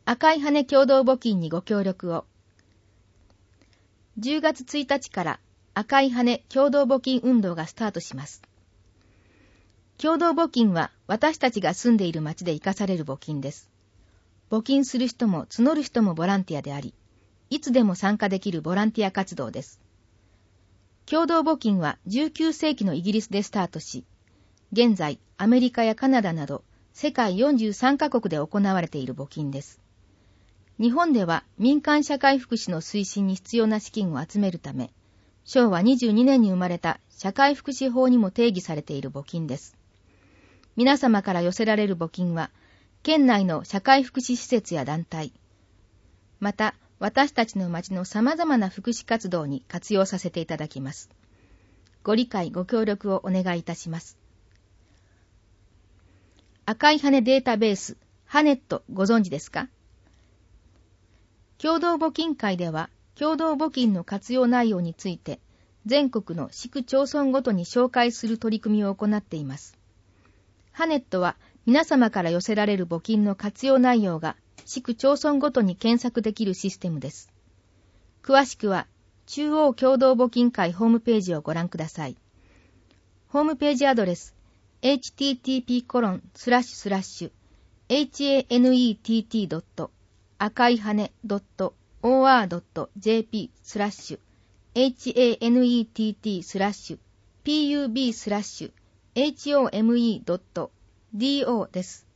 赤い羽共同募金にご協力を。10月1日から赤い羽共同募金運動がスタートします。共同募金は私たちが住んでいる町で生かされる募金です。募金する人も募る人もボランティアであり、いつでも参加できるボランティア活動です。共同募金は19世紀のイギリスでスタートし、現在アメリカやカナダなど世界43カ国で行われている募金です。日本では民間社会福祉の推進に必要な資金を集めるため、昭和22年に生まれた社会福祉法にも定義されている募金です。皆様から寄せられる募金は、県内の社会福祉施設や団体、また私たちの町の様々な福祉活動に活用させていただきます。ご理解ご協力をお願いいたします。赤い羽データベース、ハネットご存知ですか？共同募金会では、共同募金の活用内容について、全国の市区町村ごとに紹介する取り組みを行っています。ハネットは、皆様から寄せられる募金の活用内容が、市区町村ごとに検索できるシステムです。詳しくは、中央共同募金会ホームページをご覧ください。ホームページアドレス、http://hanet.赤い羽 .or.jp/hanet/pub/home.do です。